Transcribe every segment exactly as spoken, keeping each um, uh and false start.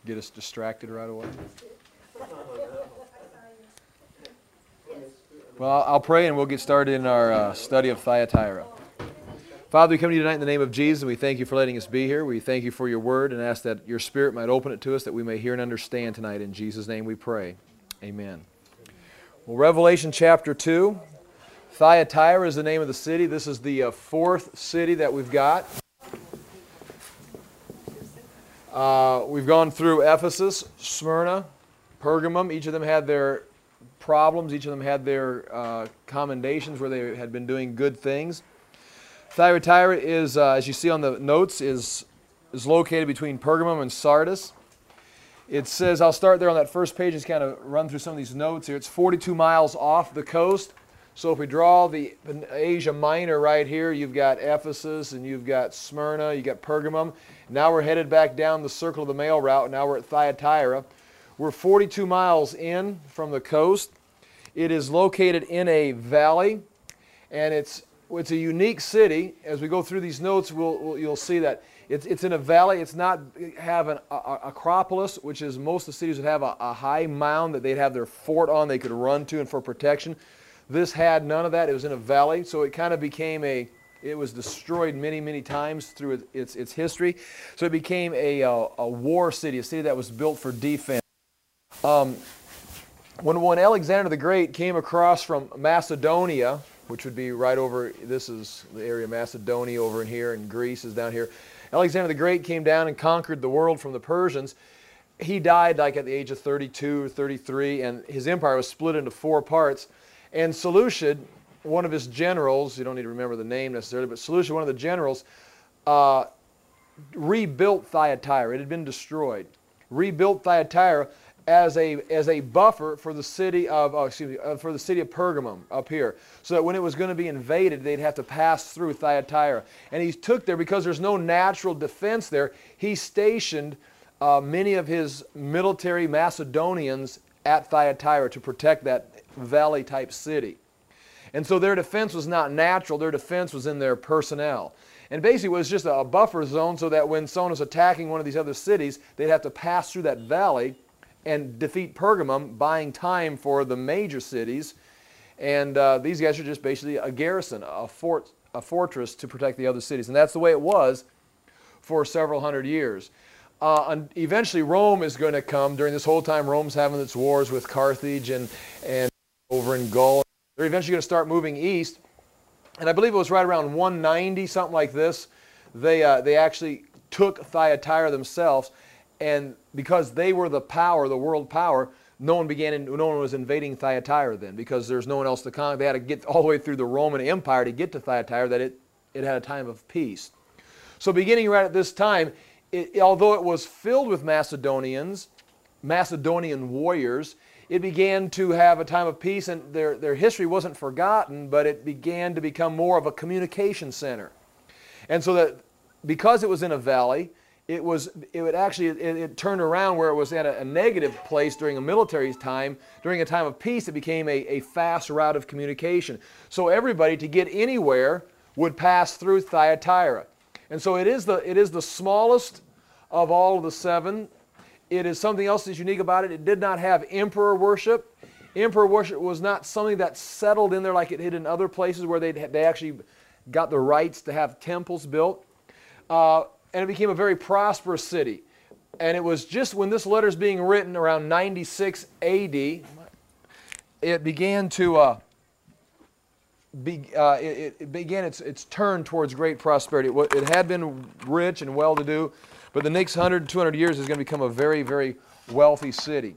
get us distracted right away? Well, I'll pray and we'll get started in our uh, study of Thyatira. Father, we come to you tonight in the name of Jesus, and we thank you for letting us be here. We thank you for your word and ask that your Spirit might open it to us that we may hear and understand tonight. In Jesus' name we pray. Amen. Well, Revelation chapter two. Thyatira is the name of the city. This is the uh, fourth city that we've got. Uh, we've gone through Ephesus, Smyrna, Pergamum. Each of them had their problems. Each of them had their uh, commendations where they had been doing good things. Thyatira is, uh, as you see on the notes, is, is located between Pergamum and Sardis. It says, I'll start there on that first page, just kind of run through some of these notes here. It's forty-two miles off the coast. So if we draw the Asia Minor right here, you've got Ephesus and you've got Smyrna, you've got Pergamum. Now we're headed back down the Circle of the Mail route. Now we're at Thyatira. We're forty-two miles in from the coast. It is located in a valley, and it's it's a unique city. As we go through these notes, we'll, we'll, you'll see that it's, it's in a valley. It's not have an a, a acropolis, which is most of the cities would have a, a high mound that they'd have their fort on, they could run to and for protection. This had none of that. It was in a valley, so it kind of became a, it was destroyed many, many times through its, its, its history. So it became a, a, a war city, a city that was built for defense. Um, when, when Alexander the Great came across from Macedonia, which would be right over, this is the area of Macedonia over in here, and Greece is down here. Alexander the Great came down and conquered the world from the Persians. He died like at the age of thirty-two or thirty-three, and his empire was split into four parts. And Seleucid, one of his generals, you don't need to remember the name necessarily, but Seleucid, one of the generals, uh, rebuilt Thyatira. It had been destroyed. Rebuilt Thyatira as a as a buffer for the city of oh, excuse me uh, for the city of Pergamum up here, so that when it was going to be invaded, they'd have to pass through Thyatira. And he took there because there's no natural defense there. He stationed uh, many of his military Macedonians at Thyatira to protect that valley type city. And so their defense was not natural. Their defense was in their personnel. And basically it was just a buffer zone so that when someone was attacking one of these other cities, they'd have to pass through that valley and defeat Pergamum, buying time for the major cities. And uh, these guys are just basically a garrison, a fort, a fortress to protect the other cities. And that's the way it was for several hundred years. Uh, and eventually Rome is going to come. During this whole time, Rome's having its wars with Carthage and, and over in Gaul. They're eventually going to start moving east. And I believe it was right around one ninety, something like this, they, uh, they actually took Thyatira themselves. And because they were the power, the world power, no one began, in, no one was invading Thyatira then, because there's no one else to conquer. They had to get all the way through the Roman Empire to get to Thyatira, that it, it had a time of peace. So beginning right at this time, it, although it was filled with Macedonians, Macedonian warriors, it began to have a time of peace, and their, their history wasn't forgotten, but it began to become more of a communication center. And so that because it was in a valley, it was it would actually it, it turned around where it was at a, a negative place during a military time. During a time of peace, it became a, a fast route of communication. So everybody, to get anywhere, would pass through Thyatira. And so it is the it is the smallest of all of the seven. It is something else that's unique about it. It did not have emperor worship. Emperor worship was not something that settled in there like it did in other places where they they actually got the rights to have temples built. Uh, and it became a very prosperous city. And it was just when this letter is being written around ninety-six A D, it began to uh, be, uh, it, it began its its turn towards great prosperity. It, it had been rich and well-to-do, but the next one hundred, two hundred years is going to become a very, very wealthy city.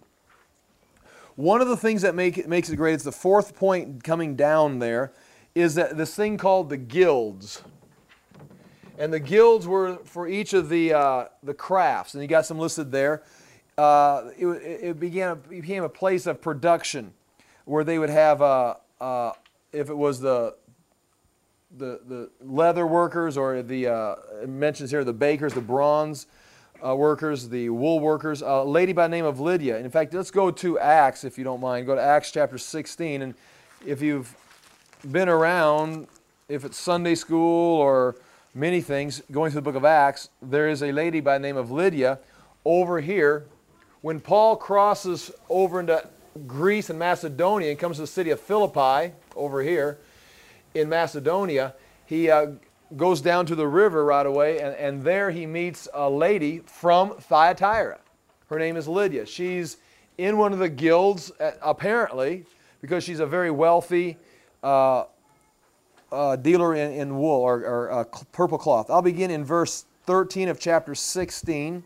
One of the things that make it, makes it great, it's the fourth point coming down there, is that this thing called the guilds. And the guilds were for each of the uh, the crafts, and you got some listed there. Uh, it, it began it became a place of production, where they would have, uh, uh, if it was the the the leather workers, or the uh, it mentions here the bakers, the bronze uh, workers, the wool workers. A lady by the name of Lydia. And in fact, let's go to Acts, if you don't mind. Go to Acts chapter sixteen, and if you've been around, if it's Sunday school or many things, going through the book of Acts, there is a lady by the name of Lydia over here when Paul crosses over into Greece and Macedonia and comes to the city of Philippi over here in Macedonia, he uh, goes down to the river right away, and, and there he meets a lady from Thyatira. Her name is Lydia. She's in one of the guilds, uh, apparently, because she's a very wealthy uh, uh, dealer in, in wool or, or uh, purple cloth. I'll begin in verse thirteen of chapter sixteen.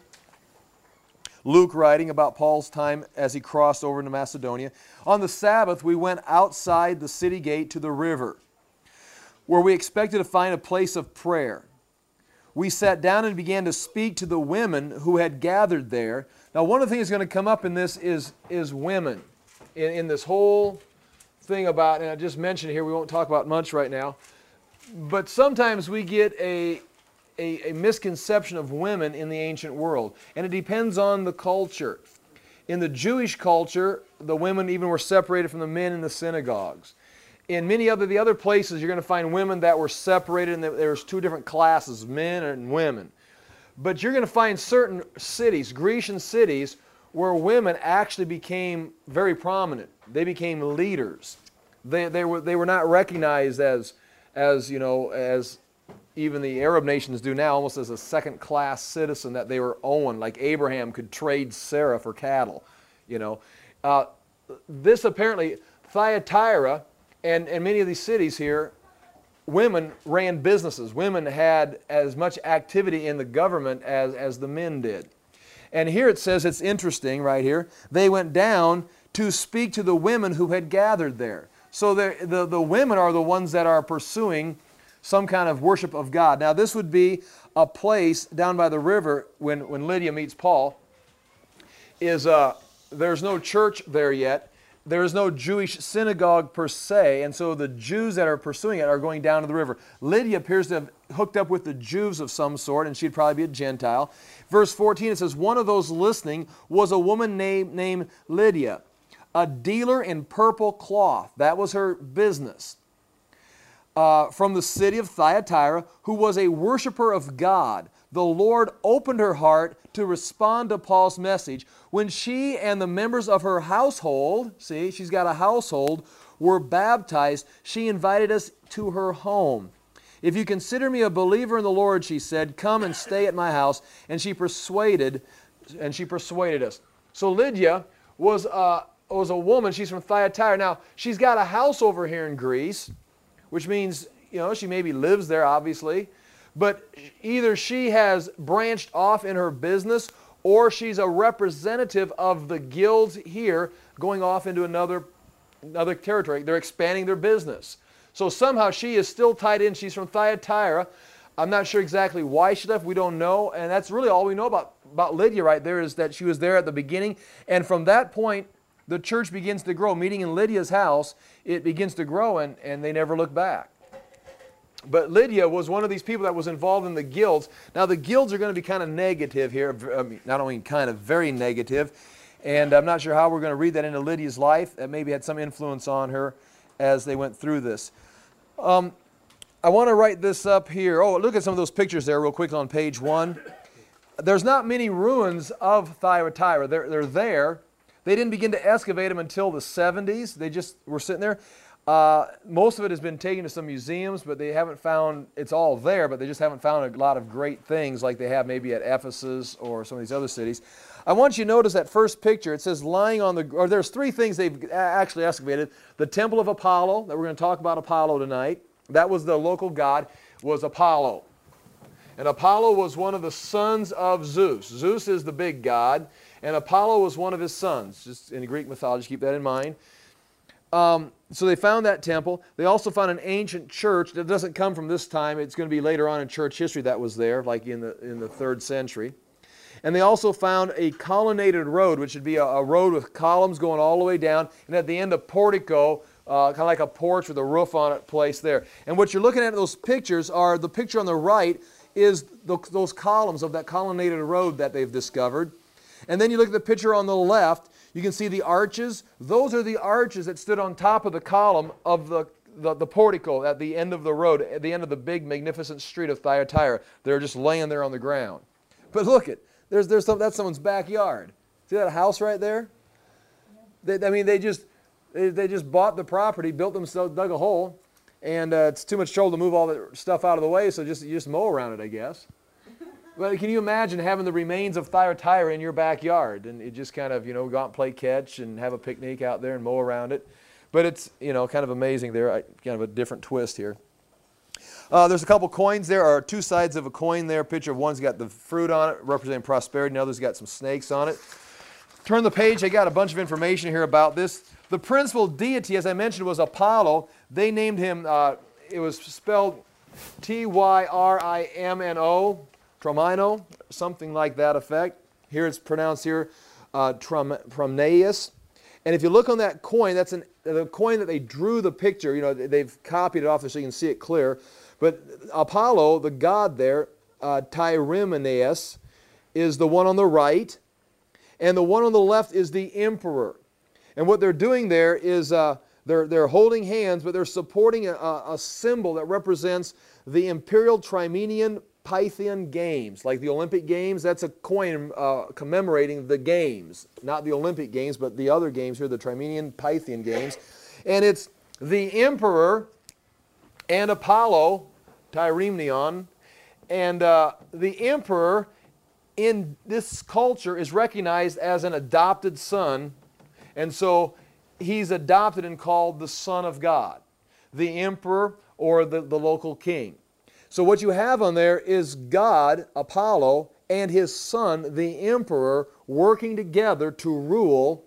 Luke writing about Paul's time as he crossed over into Macedonia. On the Sabbath, we went outside the city gate to the river, where we expected to find a place of prayer. We sat down and began to speak to the women who had gathered there. Now, one of the things that's going to come up in this is, is women. In, in this whole thing about, and I just mentioned here, we won't talk about much right now, but sometimes we get a, a, a misconception of women in the ancient world, and it depends on the culture. In the Jewish culture, the women even were separated from the men in the synagogues. In many other the other places, you're going to find women that were separated, and there's two different classes, men and women. But you're going to find certain cities, Grecian cities, where women actually became very prominent. They became leaders. They, they, were, they were not recognized as, as, you know, as even the Arab nations do now, almost as a second-class citizen that they were owned, like Abraham could trade Sarah for cattle, you know. Uh, this apparently, Thyatira and, and many of these cities here, women ran businesses. Women had as much activity in the government as, as the men did. And here it says, it's interesting right here, they went down to speak to the women who had gathered there. So the, the, the women are the ones that are pursuing some kind of worship of God. Now this would be a place down by the river when, when Lydia meets Paul. Is uh, there's no church there yet. There is no Jewish synagogue per se, and so the Jews that are pursuing it are going down to the river. Lydia appears to have hooked up with the Jews of some sort, and she'd probably be a Gentile. Verse fourteen, it says, one of those listening was a woman named, named Lydia, a dealer in purple cloth. That was her business. Uh, from the city of Thyatira, who was a worshiper of God. The Lord opened her heart to respond to Paul's message. When she and the members of her household, see, she's got a household, were baptized, she invited us to her home. If you consider me a believer in the Lord, she said, come and stay at my house. And she persuaded, and she persuaded us. So Lydia was a, was a woman. She's from Thyatira. Now, she's got a house over here in Greece, which means, you know, she maybe lives there, obviously. But either she has branched off in her business, or she's a representative of the guilds here going off into another, another territory. They're expanding their business. So somehow she is still tied in. She's from Thyatira. I'm not sure exactly why she left. We don't know. And that's really all we know about, about Lydia right there, is that she was there at the beginning. And from that point, the church begins to grow. Meeting in Lydia's house, it begins to grow, and, and they never look back. But Lydia was one of these people that was involved in the guilds. Now the guilds are going to be kind of negative here. I mean, not only kind of very negative. And I'm not sure how we're going to read that into Lydia's life. That maybe had some influence on her as they went through this. Um, I want to write this up here. Oh, look at some of those pictures there real quick on page one. There's not many ruins of Thyatira. They're, they're there. They didn't begin to excavate them until the seventies. They just were sitting there. Uh, most of it has been taken to some museums, but they haven't found, it's all there, but they just haven't found a lot of great things like they have maybe at Ephesus or some of these other cities. I want you to notice that first picture. It says lying on the, or there's three things they've actually excavated. The temple of Apollo, that we're going to talk about Apollo tonight. That was the local god, was Apollo. And Apollo was one of the sons of Zeus. Zeus is the big god, and Apollo was one of his sons. Just in Greek mythology, keep that in mind. Um, so they found that temple. They also found an ancient church that doesn't come from this time. It's going to be later on in church history that was there, like in the, in the third century. And they also found a colonnaded road, which would be a, a road with columns going all the way down, and at the end a portico, uh, kind of like a porch with a roof on it placed there. And what you're looking at in those pictures are, the picture on the right is the, those columns of that colonnaded road that they've discovered. And then you look at the picture on the left, you can see the arches. Those are the arches that stood on top of the column of the, the, the portico at the end of the road, at the end of the big, magnificent street of Thyatira. They're just laying there on the ground. But look it, there's, there's some, that's someone's backyard. See that house right there? They, I mean, they just they, they just bought the property, built themselves, dug a hole, and uh, it's too much trouble to move all the stuff out of the way, so just you just mow around it, I guess. But can you imagine having the remains of Thyatira in your backyard, and it just kind of, you know, go out and play catch and have a picnic out there and mow around it? But it's, you know, kind of amazing there, I, kind of a different twist here. Uh, there's a couple coins there, or two sides of a coin there. Picture of one's got the fruit on it, representing prosperity, and the other's got some snakes on it. Turn the page, I got a bunch of information here about this. The principal deity, as I mentioned, was Apollo. They named him, uh, it was spelled T Y R I M N O, Tromino, something like that effect. Here it's pronounced here, uh, Trom Tromneus. And if you look on that coin, that's an, the coin that they drew the picture. You know, they've copied it off there so you can see it clear. But Apollo, the god there, uh, Tyrimneus, is the one on the right. And the one on the left is the emperor. And what they're doing there is uh, they're, they're holding hands, but they're supporting a, a symbol that represents the imperial Trimenian Pythian Games. Like the Olympic Games, that's a coin uh, commemorating the games. Not the Olympic Games, but the other games here, the Trimenian Pythian Games. And it's the emperor and Apollo, Tyrimnion, and uh, the emperor in this culture is recognized as an adopted son, and so he's adopted and called the Son of God, the emperor or the, the local king. So what you have on there is God, Apollo, and his son, the emperor, working together to rule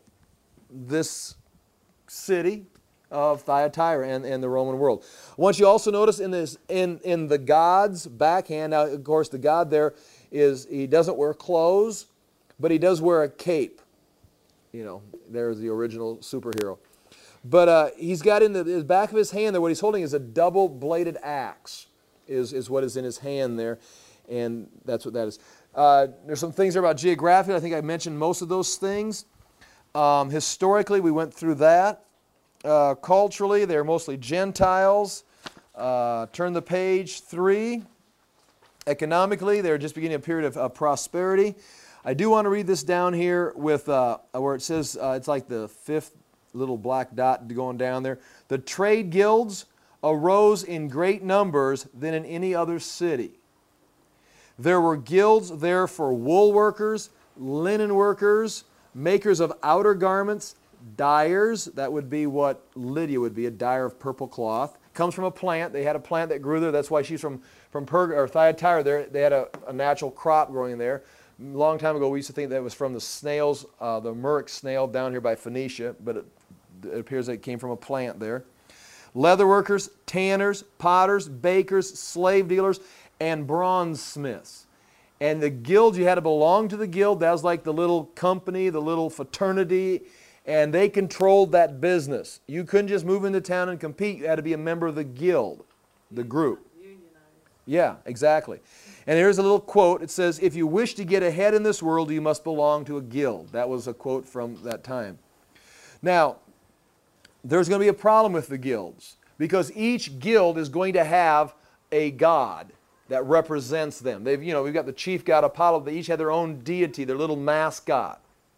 this city of Thyatira and, and the Roman world. I want you also notice in this in, in the god's backhand, now of course the god there is, he doesn't wear clothes, but he does wear a cape. You know, there's the original superhero. But uh, he's got in the, the back of his hand there, what he's holding is a double-bladed axe, is, is what is in his hand there, and that's what that is. Uh, there's some things there about geography. I think I mentioned most of those things. Um, historically, we went through that. Uh, culturally, they're mostly Gentiles. Uh, turn the page, three. Economically, they're just beginning a period of uh, prosperity. I do want to read this down here with uh, where it says, uh, it's like the fifth little black dot going down there. The trade guilds arose in great numbers than in any other city. There were guilds there for wool workers, linen workers, makers of outer garments, dyers. That would be what Lydia would be, a dyer of purple cloth. Comes from a plant. They had a plant that grew there. That's why she's from, from Perg or Thyatira there. They had a, a natural crop growing there. A long time ago, we used to think that it was from the snails, uh, the murex snail down here by Phoenicia, but it, it appears that it came from a plant there. Leather workers, tanners, potters, bakers, slave dealers, and bronze smiths. And the guild, you had to belong to the guild. That was like the little company, the little fraternity, and they controlled that business. You couldn't just move into town and compete. You had to be a member of the guild, the group. Yeah, exactly. And here's a little quote. It says, if you wish to get ahead in this world, you must belong to a guild. That was a quote from that time. Now, there's going to be a problem with the guilds because each guild is going to have a god that represents them. They've, you know, we've got the chief god Apollo. They each have their own deity, their little mascot.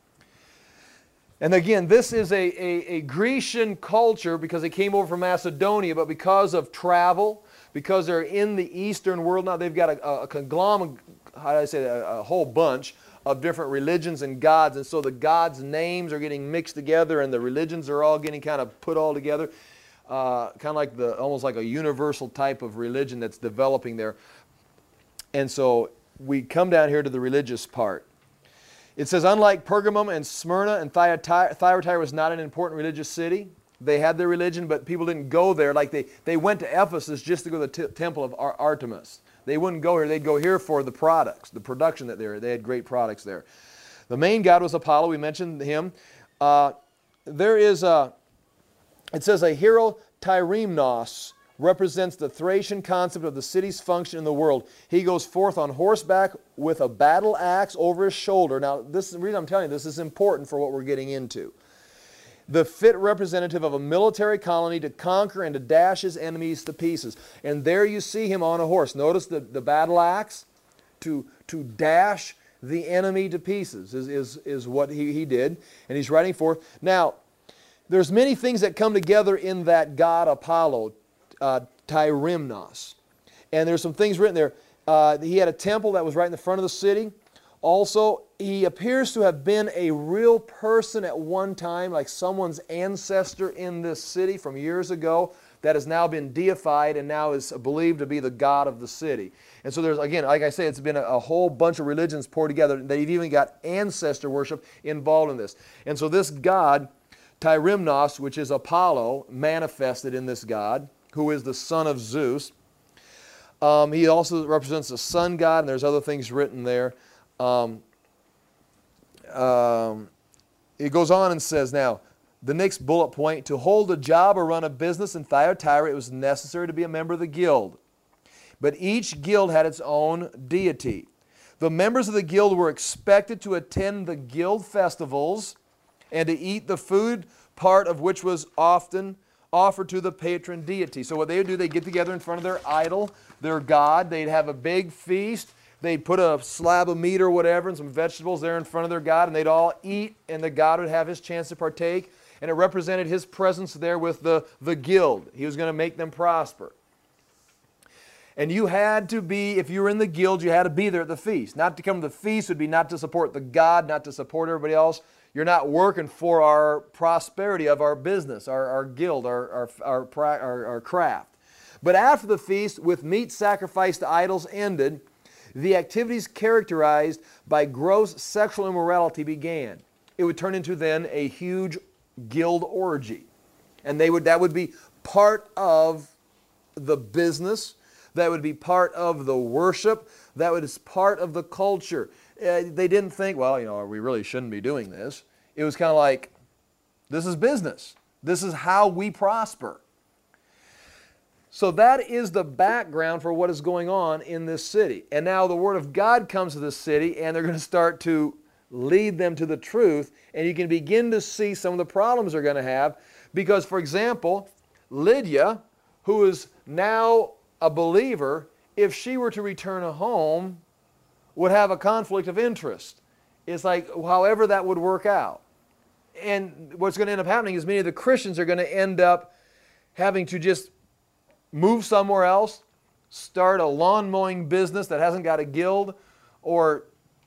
And again, this is a, a, a Grecian culture because they came over from Macedonia, but because of travel, because they're in the Eastern world now, they've got a, a conglomerate, how do I say that, a, a whole bunch of different religions and gods. And so the gods' names are getting mixed together and the religions are all getting kind of put all together. Uh, kind of like the, almost like a universal type of religion that's developing there. And so we come down here to the religious part. It says, unlike Pergamum and Smyrna and Thyatira, Thyatira was not an important religious city. They had their religion, but people didn't go there. Like they, they went to Ephesus just to go to the t temple of Ar Artemis. They wouldn't go here. They'd go here for the products, the production that they were. They had great products there. The main god was Apollo. We mentioned him. Uh, there is a, it says a hero Tyrimnos represents the Thracian concept of the city's function in the world. He goes forth on horseback with a battle axe over his shoulder. Now, this is the reason I'm telling you this is important for what we're getting into. The fit representative of a military colony to conquer and to dash his enemies to pieces. And there you see him on a horse. Notice the, the battle axe to, to dash the enemy to pieces, is, is, is what he, he did, and he's writing for. Now, there's many things that come together in that god Apollo, uh, Tyrimnos. And there's some things written there. Uh, he had a temple that was right in the front of the city. Also, he appears to have been a real person at one time, like someone's ancestor in this city from years ago that has now been deified and now is believed to be the god of the city. And so there's, again, like I say, it's been a, a whole bunch of religions poured together. They've even got ancestor worship involved in this. And so this god, Tyrimnos, which is Apollo, manifested in this god, who is the son of Zeus. Um, he also represents the sun god, and there's other things written there. Um, um, it goes on and says, now, the next bullet point, to hold a job or run a business in Thyatira, it was necessary to be a member of the guild. But each guild had its own deity. The members of the guild were expected to attend the guild festivals and to eat the food, part of which was often offered to the patron deity. So what they would do, they'd get together in front of their idol, their god. They'd have a big feast. They'd put a slab of meat or whatever and some vegetables there in front of their god, and they'd all eat, and the god would have his chance to partake. And it represented his presence there with the, the guild. He was going to make them prosper. And you had to be, if you were in the guild, you had to be there at the feast. Not to come to the feast would be not to support the god, not to support everybody else. You're not working for our prosperity of our business, our, our guild, our, our, our, our, our craft. But after the feast, with meat sacrificed to idols ended, the activities characterized by gross sexual immorality began. It would turn into then a huge guild orgy. And they would, that would be part of the business. That would be part of the worship. That was part of the culture. Uh, they didn't think, well, you know, we really shouldn't be doing this. It was kind of like, this is business. This is how we prosper. So that is the background for what is going on in this city. And now the Word of God comes to this city, and they're going to start to lead them to the truth. And you can begin to see some of the problems they're going to have. Because, for example, Lydia, who is now a believer, if she were to return home, would have a conflict of interest. It's like, however that would work out. And what's going to end up happening is many of the Christians are going to end up having to just move somewhere else, start a lawn mowing business that hasn't got a guild, or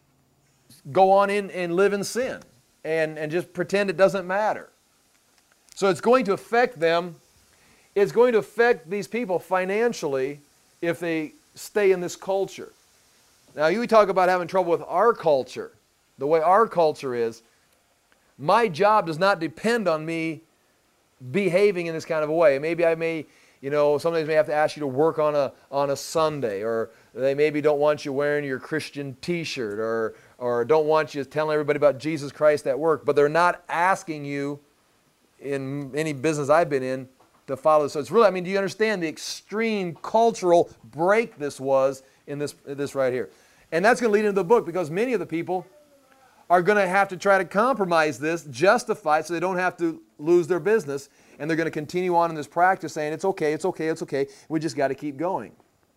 go on in and live in sin and, and just pretend it doesn't matter. So it's going to affect them. It's going to affect these people financially if they stay in this culture. Now, you talk about having trouble with our culture. The way our culture is, my job does not depend on me behaving in this kind of a way. Maybe I may, you know, sometimes may have to ask you to work on a, on a Sunday, or they maybe don't want you wearing your Christian t-shirt, or, or don't want you telling everybody about Jesus Christ at work, but they're not asking you in any business I've been in to follow this. So it's really, I mean, do you understand the extreme cultural break this was in this, this right here? And that's going to lead into the book, because many of the people are going to have to try to compromise this, justify it so they don't have to lose their business, and they're going to continue on in this practice saying, it's okay, it's okay, it's okay, we just got to keep going.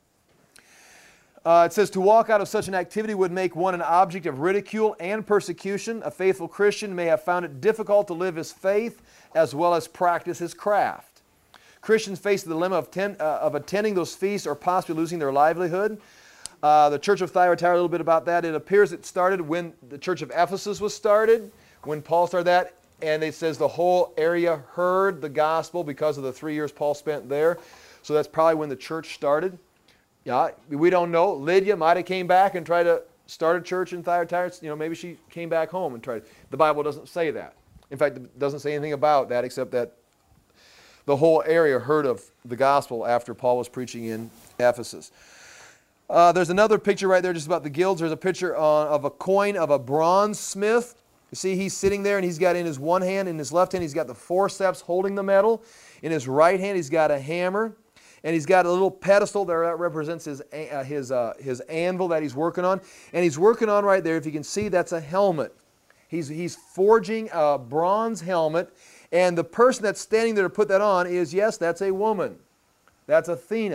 Uh, it says, to walk out of such an activity would make one an object of ridicule and persecution. A faithful Christian may have found it difficult to live his faith as well as practice his craft. Christians face the dilemma of, ten, uh, of attending those feasts or possibly losing their livelihood. Uh, the Church of Thyatira, a little bit about that. It appears it started when the Church of Ephesus was started, when Paul started that, and it says the whole area heard the gospel because of the three years Paul spent there. So that's probably when the church started. Yeah, we don't know. Lydia might have came back and tried to start a church in Thyatira. You know, maybe she came back home and tried. The Bible doesn't say that. In fact, it doesn't say anything about that except that the whole area heard of the gospel after Paul was preaching in Ephesus. Uh, there's another picture right there just about the guilds. There's a picture uh, of a coin of a bronze smith. You see, he's sitting there, and he's got in his one hand, in his left hand, he's got the forceps holding the metal. In his right hand, he's got a hammer. And he's got a little pedestal there that represents his, uh, his, uh, his anvil that he's working on. And he's working on right there, if you can see, that's a helmet. He's, he's forging a bronze helmet. And the person that's standing there to put that on is, yes, that's a woman. That's Athena.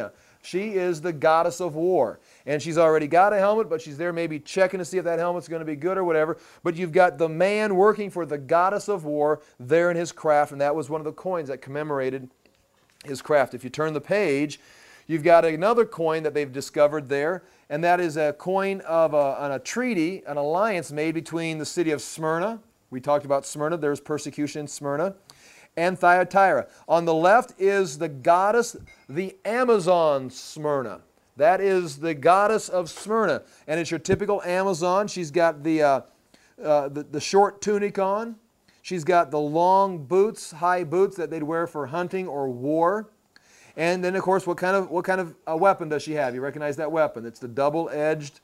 She is the goddess of war. And she's already got a helmet, but she's there maybe checking to see if that helmet's going to be good or whatever. But you've got the man working for the goddess of war there in his craft, and that was one of the coins that commemorated his craft. If you turn the page, you've got another coin that they've discovered there, and that is a coin of a, on a treaty, an alliance made between the city of Smyrna. We talked about Smyrna. There's persecution in Smyrna. And Thyatira. On the left is the goddess, the Amazon Smyrna. That is the goddess of Smyrna. And it's your typical Amazon. She's got the, uh, uh, the, the short tunic on. She's got the long boots, high boots that they'd wear for hunting or war. And then, of course, what kind of, what kind of a weapon does she have? You recognize that weapon. It's the double-edged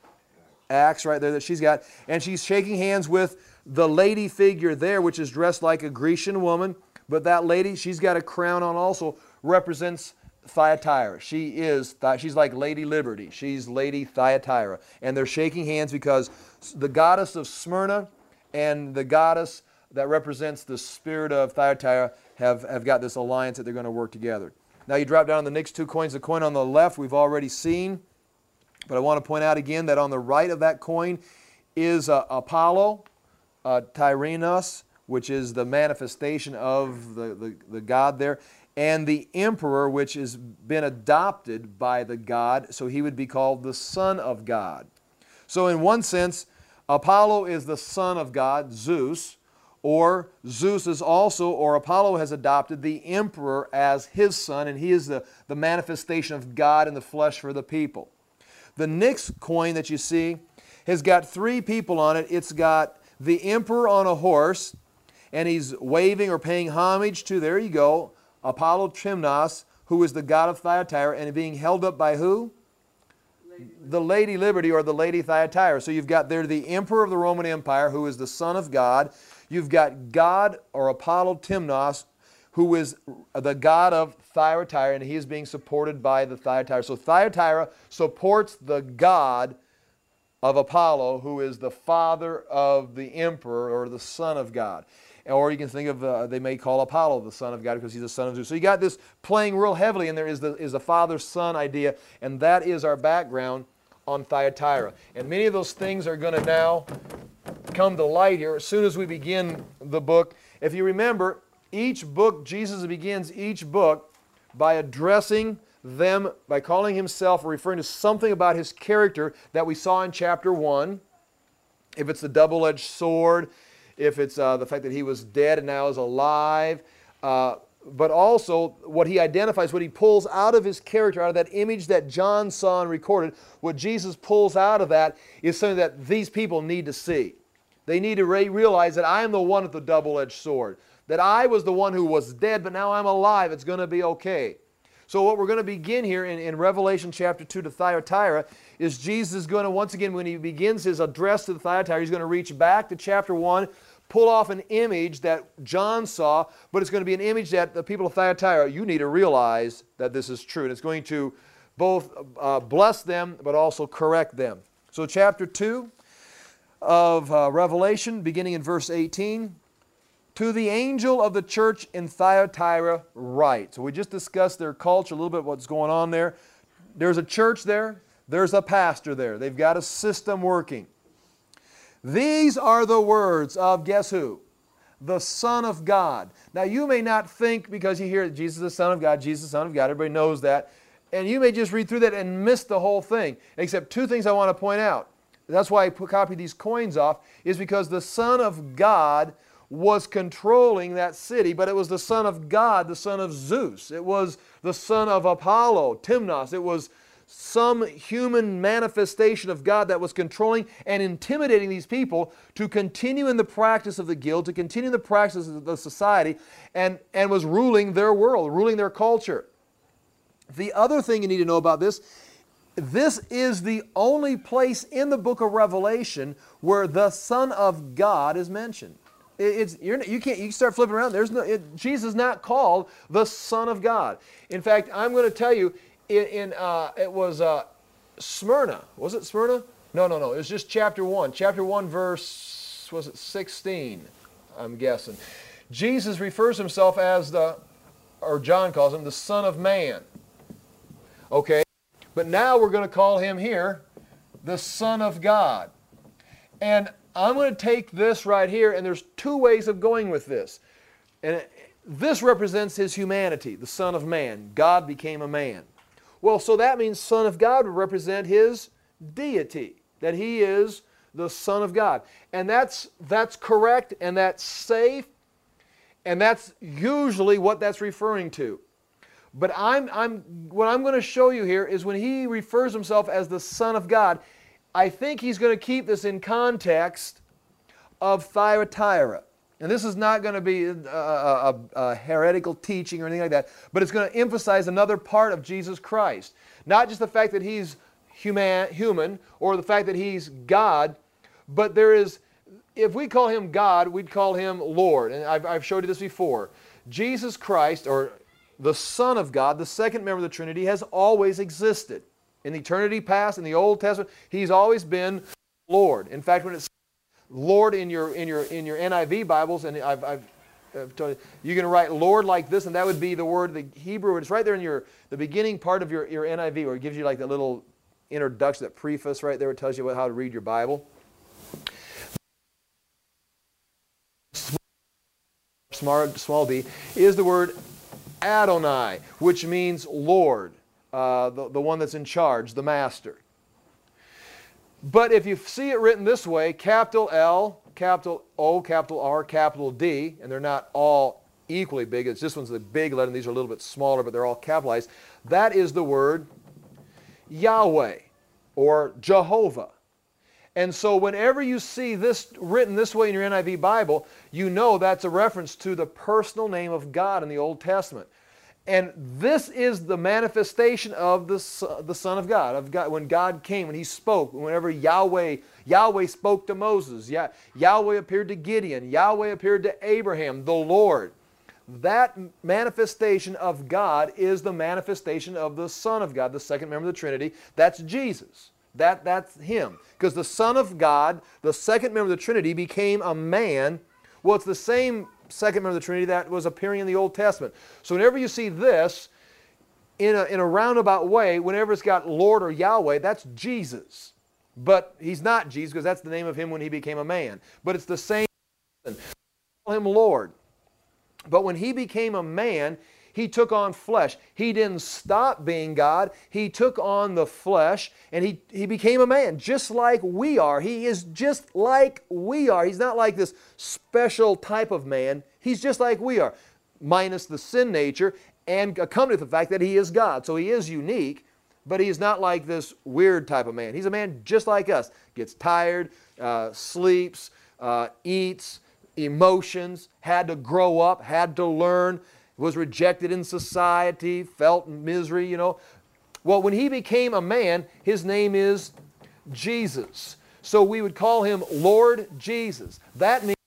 axe right there that she's got. And she's shaking hands with the lady figure there, which is dressed like a Grecian woman. But that lady, she's got a crown on also, represents Thyatira. She is, she's like Lady Liberty. She's Lady Thyatira. And they're shaking hands because the goddess of Smyrna and the goddess that represents the spirit of Thyatira have, have got this alliance that they're going to work together. Now you drop down on the next two coins. The coin on the left we've already seen. But I want to point out again that on the right of that coin is uh, Apollo, uh, Tyrannos, which is the manifestation of the, the, the god there, and the emperor, which has been adopted by the god, so he would be called the Son of God. So in one sense, Apollo is the son of God, Zeus, or Zeus is also, or Apollo has adopted the emperor as his son, and he is the, the manifestation of God in the flesh for the people. The next coin that you see has got three people on it. It's got the emperor on a horse, and he's waving or paying homage to, there you go, Apollo Timnos, who is the god of Thyatira, and being held up by who? Lady the Lady Liberty, or the Lady Thyatira. So you've got there the emperor of the Roman Empire, who is the Son of God. You've got God, or Apollo Timnos, who is the god of Thyatira, and he is being supported by the Thyatira. So Thyatira supports the god of Apollo, who is the father of the emperor, or the son of God. Or you can think of, uh, they may call Apollo the son of God because he's the son of Zeus. So you got this playing real heavily, and there is the, is the father-son idea, and that is our background on Thyatira. And many of those things are going to now come to light here as soon as we begin the book. If you remember, each book, Jesus begins each book by addressing them, by calling himself or referring to something about his character that we saw in chapter one. If it's the double-edged sword, if it's uh, the fact that he was dead and now is alive, uh, but also what he identifies, what he pulls out of his character, out of that image that John saw and recorded, what Jesus pulls out of that is something that these people need to see. They need to re realize that I am the one with the double-edged sword, that I was the one who was dead, but now I'm alive. It's going to be okay. So what we're going to begin here in, in Revelation chapter two to Thyatira is Jesus is going to, once again, when he begins his address to the Thyatira, he's going to reach back to chapter one, pull off an image that John saw, but it's going to be an image that the people of Thyatira, you need to realize that this is true. And it's going to both uh, bless them, but also correct them. So chapter two of uh, Revelation, beginning in verse eighteen, to the angel of the church in Thyatira write. So we just discussed their culture, a little bit what's going on there. There's a church there. There's a pastor there. They've got a system working. These are the words of, guess who? The Son of God. Now you may not think, because you hear Jesus is the Son of God, Jesus is the Son of God, everybody knows that, and you may just read through that and miss the whole thing. Except two things I want to point out. That's why I copied these coins off, is because the Son of God was controlling that city, but it was the Son of God, the son of Zeus. It was the son of Apollo, Timnos. It was some human manifestation of God that was controlling and intimidating these people to continue in the practice of the guild, to continue in the practice of the society, and, and was ruling their world, ruling their culture. The other thing you need to know about this, this is the only place in the book of Revelation where the Son of God is mentioned. It's, you're, you can't, you start flipping around. There's no, it, Jesus is not called the Son of God. In fact, I'm going to tell you, in, in uh, it was uh, Smyrna. Was it Smyrna? No, no, no. It was just chapter one. Chapter one, verse, was it sixteen? I'm guessing. Jesus refers to himself as the, or John calls him, the Son of Man. Okay? But now we're going to call him here the Son of God. And I'm going to take this right here, and there's two ways of going with this. And it, this represents his humanity, the Son of Man. God became a man. Well, so that means Son of God would represent his deity, that he is the Son of God. And that's, that's correct, and that's safe, and that's usually what that's referring to. But I'm, I'm, what I'm going to show you here is when he refers himself as the Son of God, I think he's going to keep this in context of Thyatira. And this is not going to be a, a, a heretical teaching or anything like that, but it's going to emphasize another part of Jesus Christ. Not just the fact that he's human, human or the fact that he's God, but there is, if we call him God, we'd call him Lord. And I've, I've showed you this before. Jesus Christ, or the Son of God, the second member of the Trinity, has always existed. In eternity past, in the Old Testament, he's always been Lord. In fact, when it's Lord in your in your in your N I V Bibles, and I've, I've, I've told you, you're going to write Lord like this, and that would be the word, the Hebrew. It's right there in your the beginning part of your, your N I V, where it gives you like that little introduction, that preface right there. It tells you what, how to read your Bible. Small, small d is the word Adonai, which means Lord, uh, the, the one that's in charge, the master. But if you see it written this way, capital L, capital O, capital R, capital D, and they're not all equally big, it's this one's the big letter and these are a little bit smaller, but they're all capitalized, that is the word Yahweh or Jehovah. And so whenever you see this written this way in your N I V Bible, you know that's a reference to the personal name of God in the Old Testament. And this is the manifestation of the, the Son of God, of God, when God came, when He spoke, whenever Yahweh, Yahweh spoke to Moses, Yah, Yahweh appeared to Gideon, Yahweh appeared to Abraham, the Lord. That manifestation of God is the manifestation of the Son of God, the second member of the Trinity. That's Jesus. That, that's Him. Because the Son of God, the second member of the Trinity, became a man. Well, it's the same second member of the Trinity that was appearing in the Old Testament. So whenever you see this, in a, in a roundabout way, whenever it's got Lord or Yahweh, that's Jesus. But He's not Jesus, because that's the name of Him when He became a man. But it's the same person. Call Him Lord. But when He became a man, He took on flesh. He didn't stop being God. He took on the flesh, and he, he became a man, just like we are. He is just like we are. He's not like this special type of man. He's just like we are, minus the sin nature, and accompanied with the fact that He is God. So He is unique, but He is not like this weird type of man. He's a man just like us. Gets tired, uh, sleeps, uh, eats, emotions, had to grow up, had to learn, was rejected in society, felt misery, you know. Well, when He became a man, His name is Jesus. So we would call Him Lord Jesus. That means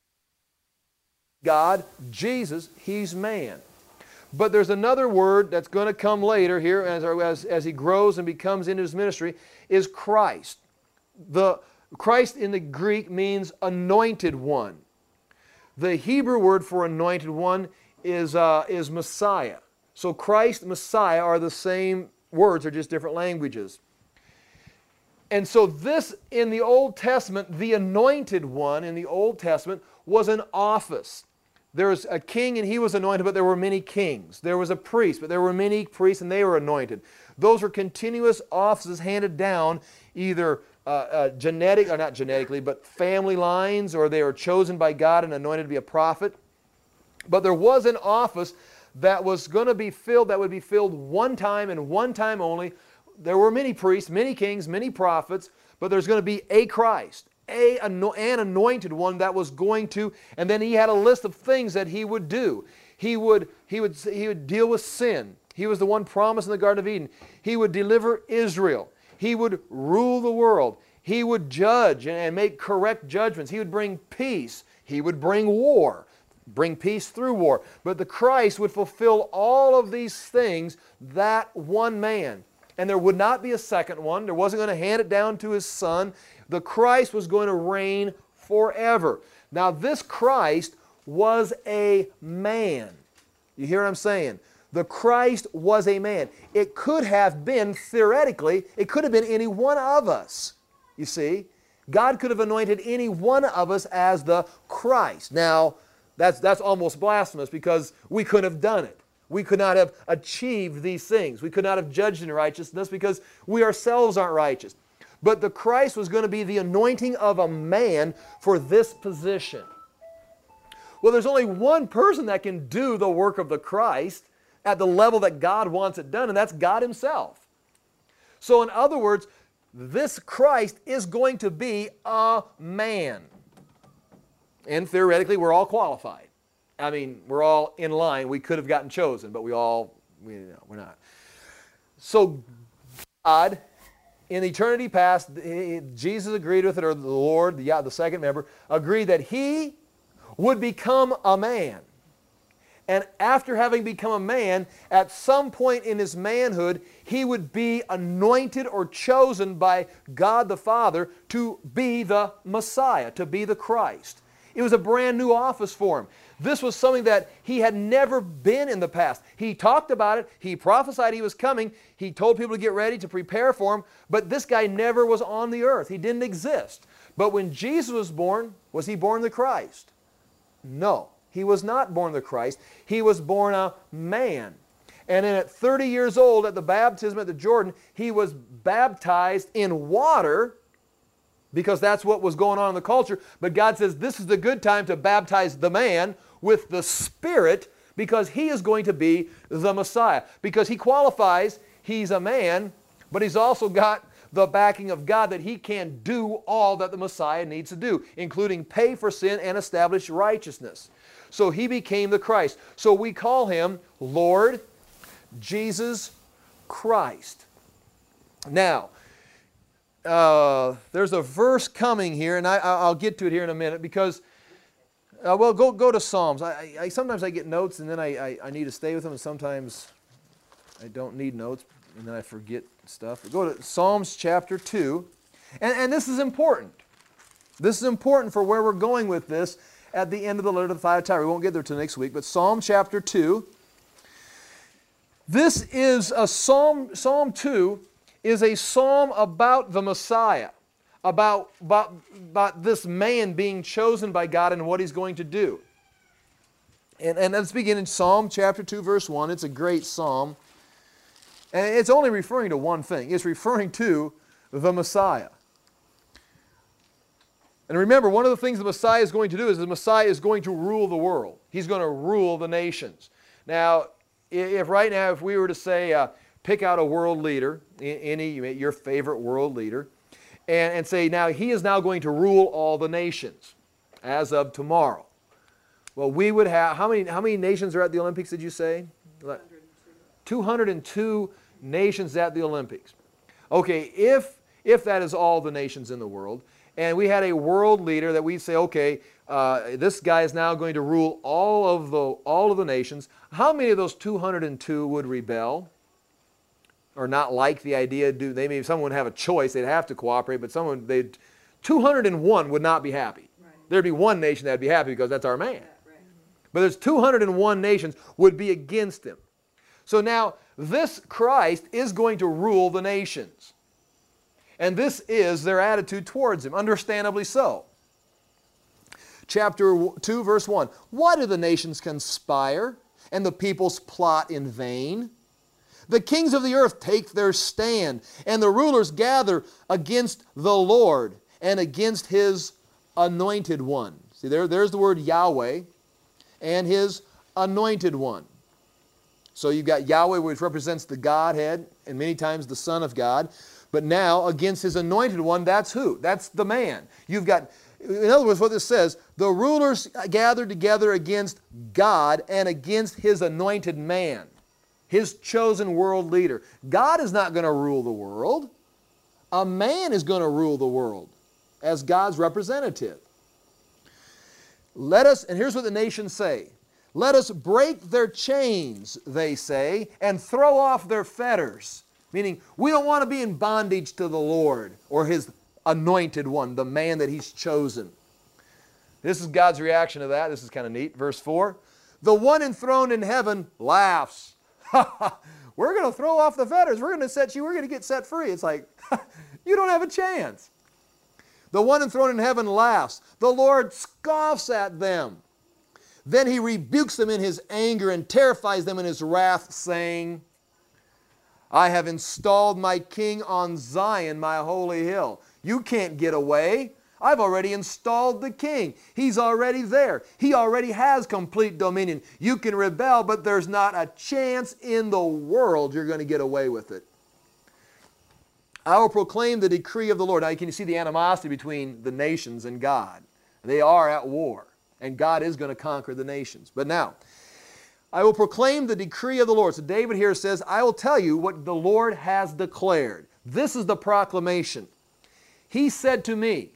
God, Jesus, He's man. But there's another word that's going to come later here as, as, as He grows and becomes into His ministry, is Christ. The Christ in the Greek means anointed one. The Hebrew word for anointed one is, uh, is Messiah. So Christ and Messiah are the same words, they're just different languages. And so this, in the Old Testament, the anointed one in the Old Testament was an office. There was a king and he was anointed, but there were many kings. There was a priest, but there were many priests and they were anointed. Those were continuous offices handed down either uh, uh, genetic, or not genetically, but family lines, or they were chosen by God and anointed to be a prophet. But there was an office that was going to be filled, that would be filled one time and one time only. There were many priests, many kings, many prophets, but there's going to be a Christ, a, an anointed one that was going to, and then He had a list of things that He would do. He would, he would, he would deal with sin. He was the one promised in the Garden of Eden. He would deliver Israel. He would rule the world. He would judge and make correct judgments. He would bring peace. He would bring war. Bring peace through war. But the Christ would fulfill all of these things, that one man. And there would not be a second one. There wasn't going to hand it down to His Son. The Christ was going to reign forever. Now this Christ was a man. You hear what I'm saying? The Christ was a man. It could have been, theoretically, it could have been any one of us. You see? God could have anointed any one of us as the Christ. Now, that's, that's almost blasphemous because we couldn't have done it. We could not have achieved these things. We could not have judged in righteousness because we ourselves aren't righteous. But the Christ was going to be the anointing of a man for this position. Well, there's only one person that can do the work of the Christ at the level that God wants it done, and that's God Himself. So in other words, this Christ is going to be a man. And theoretically, we're all qualified. I mean, we're all in line. We could have gotten chosen, but we all, we, no, we're not. So God, in eternity past, Jesus agreed with it, or the Lord, the, the second member, agreed that He would become a man. And after having become a man, at some point in His manhood, He would be anointed or chosen by God the Father to be the Messiah, to be the Christ. It was a brand new office for Him. This was something that He had never been in the past. He talked about it. He prophesied He was coming. He told people to get ready to prepare for Him. But this guy never was on the earth. He didn't exist. But when Jesus was born, was He born the Christ? No, He was not born the Christ. He was born a man. And then at thirty years old, at the baptism at the Jordan, He was baptized in water, because that's what was going on in the culture. But God says this is the good time to baptize the man with the Spirit, because he is going to be the Messiah. Because he qualifies, he's a man, but he's also got the backing of God that he can do all that the Messiah needs to do, including pay for sin and establish righteousness. So he became the Christ. So we call him Lord Jesus Christ. Now, Uh, there's a verse coming here, and I, I'll get to it here in a minute, because, uh, well, go go to Psalms. I, I Sometimes I get notes, and then I, I, I need to stay with them, and sometimes I don't need notes, and then I forget stuff. Go to Psalms chapter two, and, and this is important. This is important for where we're going with this at the end of the letter to the Thyatira. We won't get there till next week, but Psalm chapter two. This is a Psalm, Psalm two, is a psalm about the Messiah, about, about, about this man being chosen by God and what He's going to do. And, and let's begin in Psalm chapter two, verse one. It's a great psalm. And it's only referring to one thing. It's referring to the Messiah. And remember, one of the things the Messiah is going to do is the Messiah is going to rule the world. He's going to rule the nations. Now, if right now, if we were to say, uh, pick out a world leader, any your favorite world leader, and, and say, now he is now going to rule all the nations as of tomorrow. Well, we would have, how many, how many nations are at the Olympics, did you say? two hundred two nations at the Olympics. Okay, if, if that is all the nations in the world, and we had a world leader that we say, okay, uh, this guy is now going to rule all of the, all of the nations, how many of those two hundred two would rebel? Or not like the idea, do they maybe someone would have a choice, they'd have to cooperate, but someone, they'd, two hundred one would not be happy. Right. There'd be one nation that'd be happy because that's our man. Yeah, right. But there's two hundred one nations would be against him. So now, this Christ is going to rule the nations. And this is their attitude towards Him, understandably so. Chapter two, verse one. Why do the nations conspire and the peoples plot in vain? The kings of the earth take their stand, and the rulers gather against the Lord and against His anointed one. See, there, there's the word Yahweh and His anointed one. So you've got Yahweh, which represents the Godhead, and many times the Son of God. But now, against His anointed one, that's who? That's the man. You've got, in other words, what this says, the rulers gather together against God and against His anointed man. His chosen world leader. God is not going to rule the world. A man is going to rule the world as God's representative. Let us, and here's what the nations say, let us break their chains, they say, and throw off their fetters. Meaning, we don't want to be in bondage to the Lord or His anointed one, the man that He's chosen. This is God's reaction to that. This is kind of neat. Verse four, the one enthroned in heaven laughs. we're going to throw off the fetters. We're going to set you, we're going to get set free. It's like, you don't have a chance. The one enthroned in heaven laughs. The Lord scoffs at them. Then he rebukes them in his anger and terrifies them in his wrath, saying, I have installed my king on Zion, my holy hill. You can't get away. I've already installed the king. He's already there. He already has complete dominion. You can rebel, but there's not a chance in the world you're going to get away with it. I will proclaim the decree of the Lord. Now, can you see the animosity between the nations and God? They are at war, and God is going to conquer the nations. But now, I will proclaim the decree of the Lord. So David here says, I will tell you what the Lord has declared. This is the proclamation. He said to me,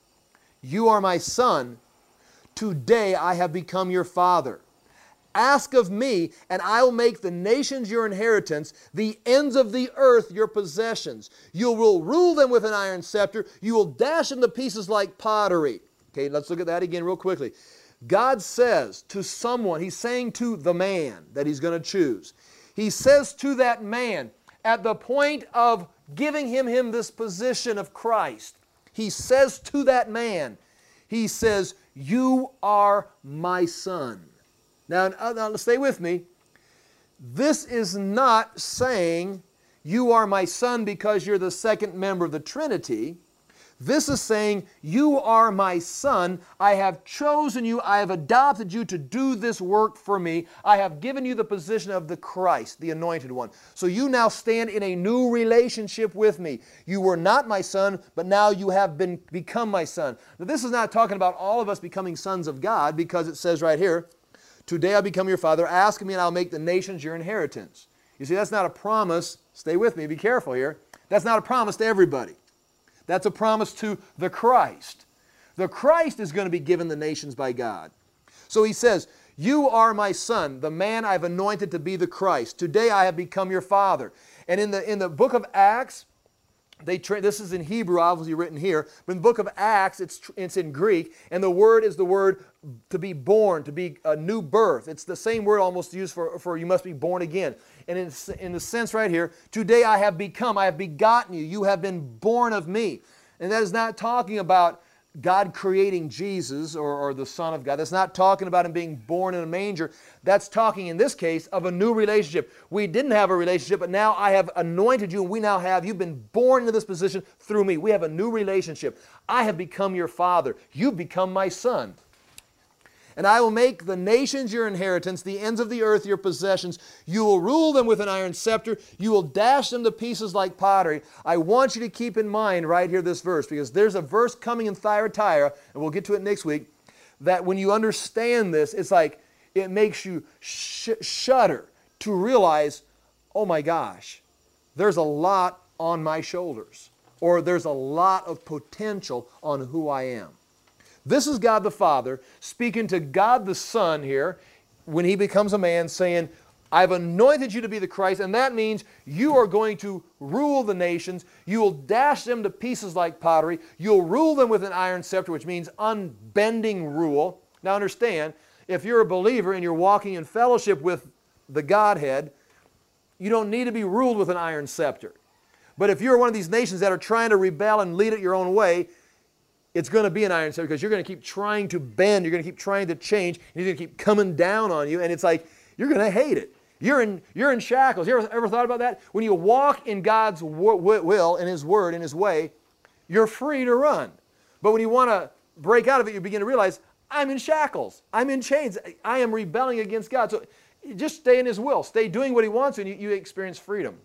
you are my son. Today I have become your father. Ask of me, and I will make the nations your inheritance, the ends of the earth your possessions. You will rule them with an iron scepter. You will dash them to pieces like pottery. Okay, let's look at that again real quickly. God says to someone, He's saying to the man that He's going to choose, He says to that man, at the point of giving him, him this position of Christ, He says to that man, He says, you are my son. Now, now stay with me. This is not saying you are my son because you're the second member of the Trinity. This is saying you are my son. I have chosen you. I have adopted you to do this work for me. I have given you the position of the Christ, the Anointed One. So you now stand in a new relationship with me. You were not my son, but now you have been become my son. Now, this is not talking about all of us becoming sons of God, because it says right here, today I become your father. Ask me and I'll make the nations your inheritance. You see, that's not a promise. Stay with me. Be careful here. That's not a promise to everybody. That's a promise to the Christ. The Christ is going to be given the nations by God. So He says, you are my son, the man I've anointed to be the Christ. Today I have become your father. And in the, in the book of Acts, They tra- this is in Hebrew, obviously written here, but in the book of Acts, it's, tr- it's in Greek, and the word is the word to be born, to be a new birth. It's the same word almost used for, for you must be born again. And in, in the sense right here, today I have become, I have begotten you, you have been born of me. And that is not talking about God creating Jesus or, or the Son of God. That's not talking about Him being born in a manger. That's talking in this case of a new relationship. We didn't have a relationship, but now I have anointed you and we now have. You've been born into this position through me. We have a new relationship. I have become your father. You've become my son. And I will make the nations your inheritance, the ends of the earth your possessions. You will rule them with an iron scepter. You will dash them to pieces like pottery. I want you to keep in mind right here this verse, because there's a verse coming in Thyatira, and we'll get to it next week, that when you understand this, it's like it makes you sh- shudder to realize, oh my gosh, there's a lot on my shoulders, or there's a lot of potential on who I am. This is God the Father speaking to God the Son here when He becomes a man, saying, I've anointed you to be the Christ, and that means you are going to rule the nations. You will dash them to pieces like pottery. You'll rule them with an iron scepter, which means unbending rule. Now understand, if you're a believer and you're walking in fellowship with the Godhead, you don't need to be ruled with an iron scepter. But if you're one of these nations that are trying to rebel and lead it your own way, it's going to be an iron scepter, because you're going to keep trying to bend, you're going to keep trying to change, and He's going to keep coming down on you, and it's like, you're going to hate it. You're in, you're in shackles. You ever, ever thought about that? When you walk in God's will, in His Word, in His way, you're free to run. But when you want to break out of it, you begin to realize, I'm in shackles. I'm in chains. I am rebelling against God. So just stay in His will. Stay doing what He wants, and you, you experience freedom.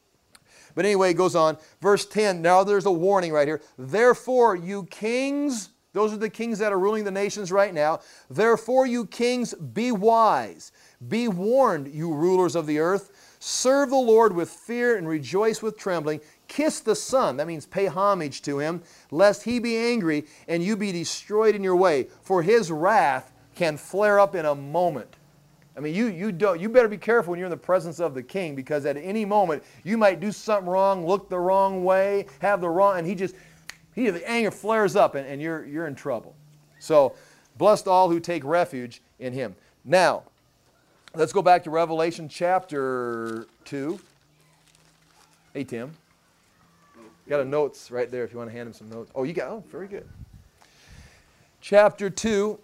But anyway, it goes on. Verse ten, now there's a warning right here. Therefore, you kings, those are the kings that are ruling the nations right now. Therefore, you kings, be wise. Be warned, you rulers of the earth. Serve the Lord with fear and rejoice with trembling. Kiss the Son, that means pay homage to Him, lest He be angry and you be destroyed in your way. For His wrath can flare up in a moment. I mean, you, you, don't, you better be careful when you're in the presence of the King, because at any moment you might do something wrong, look the wrong way, have the wrong, and he just, he, the anger flares up and, and you're, you're in trouble. So, blessed all who take refuge in Him. Now, Let's go back to Revelation chapter two. Hey, Tim. Got a notes right there if you want to hand him some notes. Oh, you got, oh, very good. Chapter two.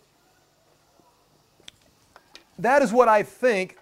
That is what I think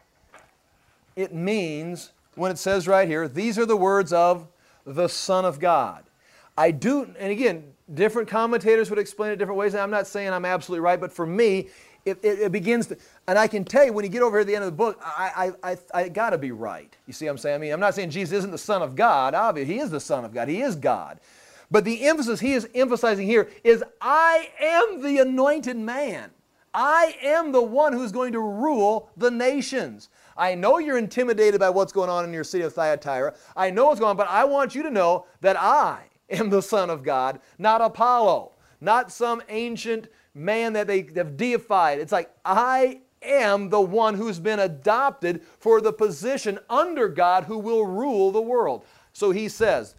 it means when it says right here, these are the words of the Son of God. I do, and again, different commentators would explain it different ways, and I'm not saying I'm absolutely right, but for me, it, it, it begins to, and I can tell you when you get over here at the end of the book, I, I, I, I got to be right. You see what I'm saying? I mean, I'm not saying Jesus isn't the Son of God. Obviously, He is the Son of God. He is God. But the emphasis He is emphasizing here is, I am the anointed man. I am the one who's going to rule the nations. I know you're intimidated by what's going on in your city of Thyatira. I know what's going on, but I want you to know that I am the Son of God, not Apollo, not some ancient man that they have deified. It's like, I am the one who's been adopted for the position under God who will rule the world. So he says,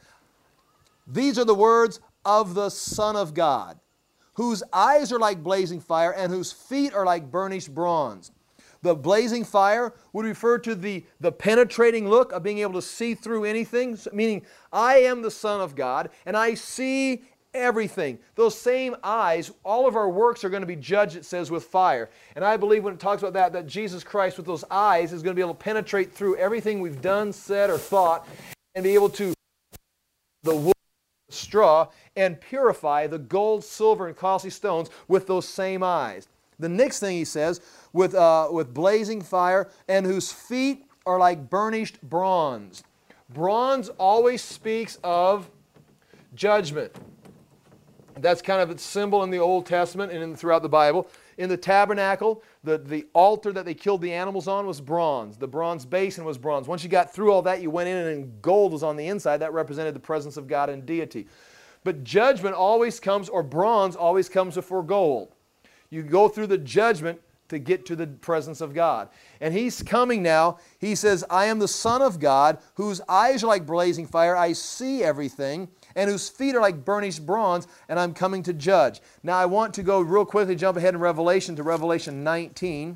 these are the words of the Son of God, whose eyes are like blazing fire and whose feet are like burnished bronze. The blazing fire would refer to the, the penetrating look of being able to see through anything, meaning I am the Son of God and I see everything. Those same eyes, all of our works are going to be judged, it says, with fire. And I believe when it talks about that, that Jesus Christ with those eyes is going to be able to penetrate through everything we've done, said, or thought and be able to the wood, the straw, and purify the gold, silver, and costly stones with those same eyes. The next thing he says, with, uh, with blazing fire, and whose feet are like burnished bronze. Bronze always speaks of judgment. That's kind of its symbol in the Old Testament and in, throughout the Bible. In the tabernacle, the, the altar that they killed the animals on was bronze. The bronze basin was bronze. Once you got through all that, you went in and gold was on the inside. That represented the presence of God and deity. But judgment always comes, or bronze always comes before gold. You go through the judgment to get to the presence of God. And He's coming now. He says, I am the Son of God, whose eyes are like blazing fire. I see everything, and whose feet are like burnished bronze, and I'm coming to judge. Now I want to go real quickly, jump ahead in Revelation to Revelation nineteen.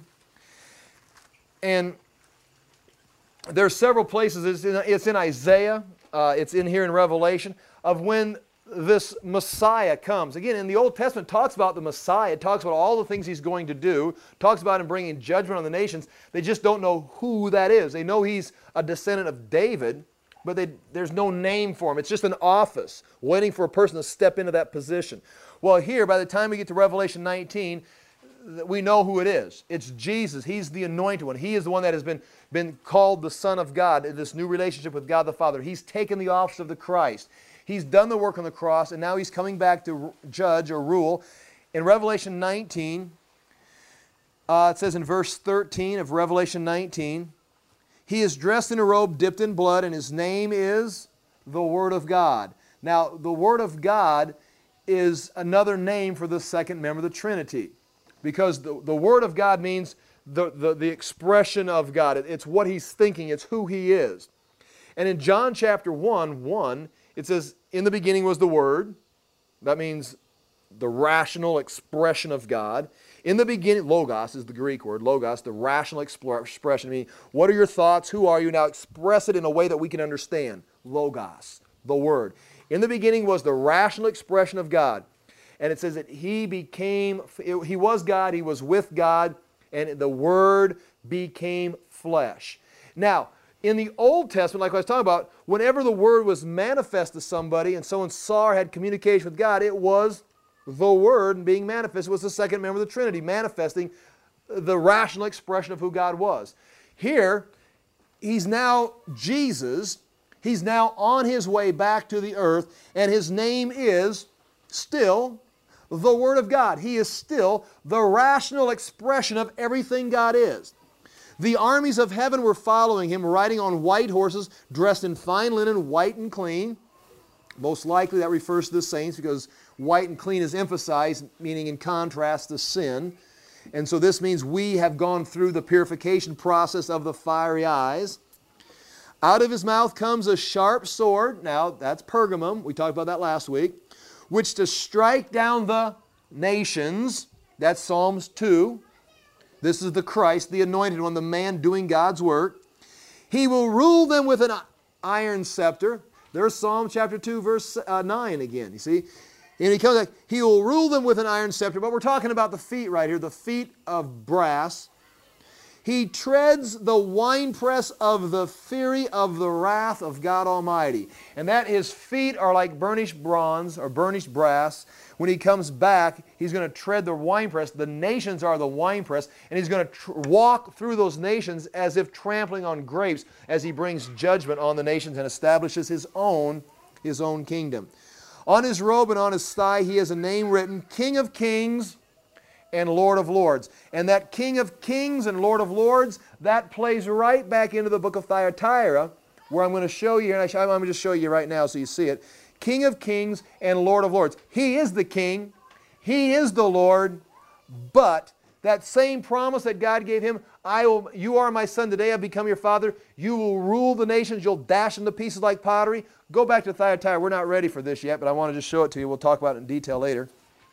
And there are several places. It's in, it's in Isaiah. Uh, it's in here in Revelation of when this Messiah comes. Again, in the Old Testament, it talks about the Messiah. It talks about all the things He's going to do. It talks about Him bringing judgment on the nations. They just don't know who that is. They know He's a descendant of David, but they, there's no name for Him. It's just an office waiting for a person to step into that position. Well, here, by the time we get to Revelation nineteen, we know who it is. It's Jesus. He's the anointed one. He is the one that has been, been called the Son of God in this new relationship with God the Father. He's taken the office of the Christ. He's done the work on the cross, and now He's coming back to judge or rule. In Revelation nineteen, uh, it says in verse thirteen of Revelation nineteen, He is dressed in a robe dipped in blood, and His name is the Word of God. Now, the Word of God is another name for the second member of the Trinity, because the, the Word of God means the, the, the expression of God. It, it's what He's thinking. It's who He is. And in John chapter one, one, it says, in the beginning was the Word. That means the rational expression of God. In the beginning, logos is the Greek word, logos, the rational expression. I mean, what are your thoughts? Who are you? Now express it in a way that we can understand. Logos, the Word. In the beginning was the rational expression of God. And it says that He became, He was God, He was with God, and the Word became flesh. Now, in the Old Testament, like I was talking about, whenever the Word was manifest to somebody and someone saw or had communication with God, it was the Word being manifest. It was the second member of the Trinity manifesting the rational expression of who God was. Here, He's now Jesus. He's now on His way back to the earth, and His name is still the Word of God. He is still the rational expression of everything God is. The armies of heaven were following Him, riding on white horses, dressed in fine linen, white and clean. Most likely that refers to the saints, because white and clean is emphasized, meaning in contrast to sin. And so this means we have gone through the purification process of the fiery eyes. Out of His mouth comes a sharp sword. Now, that's Pergamum. We talked about that last week. Which to strike down the nations. That's Psalms two. This is the Christ, the anointed one, the man doing God's work. He will rule them with an iron scepter. There's Psalm chapter two, verse uh, nine again, you see. And he comes like, he will rule them with an iron scepter. But we're talking about the feet right here, the feet of brass. He treads the winepress of the fury of the wrath of God Almighty. And that his feet are like burnished bronze or burnished brass. When he comes back, he's going to tread the winepress. The nations are the winepress. And he's going to tr- walk through those nations as if trampling on grapes as he brings judgment on the nations and establishes his own, his own kingdom. On his robe and on his thigh he has a name written, King of Kings and Lord of Lords. And that King of Kings and Lord of Lords, that plays right back into the book of Thyatira, where I'm going to show you, and I sh- I'm going to just show you right now so you see it. King of Kings and Lord of Lords. He is the King. He is the Lord. But that same promise that God gave him, I will, you are my son, today I've become your father. You will rule the nations. You'll dash them to pieces like pottery. Go back to Thyatira. We're not ready for this yet, but I want to just show it to you. We'll talk about it in detail later.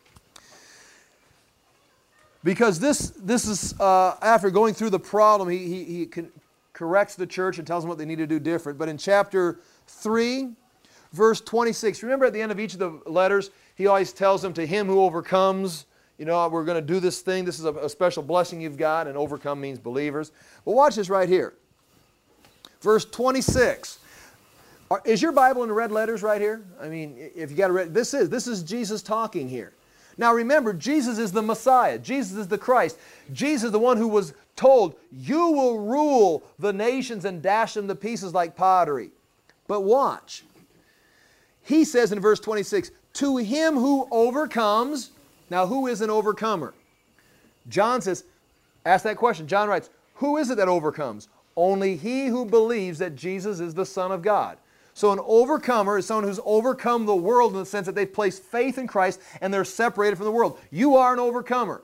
Because this, this is, uh, after going through the problem, he, he, he con- corrects the church and tells them what they need to do different. But in chapter three, verse twenty-six, remember at the end of each of the letters, he always tells them, to him who overcomes, you know, we're going to do this thing. This is a, a special blessing you've got, and overcome means believers. But watch this right here. Verse twenty-six. Are, is your Bible in red letters right here? I mean, if you got to read, this is, this is Jesus talking here. Now remember, Jesus is the Messiah. Jesus is the Christ. Jesus is the one who was told, you will rule the nations and dash them to pieces like pottery. But watch. He says in verse twenty-six, to him who overcomes. Now who is an overcomer? John says, ask that question. John writes, who is it that overcomes? Only he who believes that Jesus is the Son of God. So an overcomer is someone who's overcome the world in the sense that they've placed faith in Christ and they're separated from the world. You are an overcomer.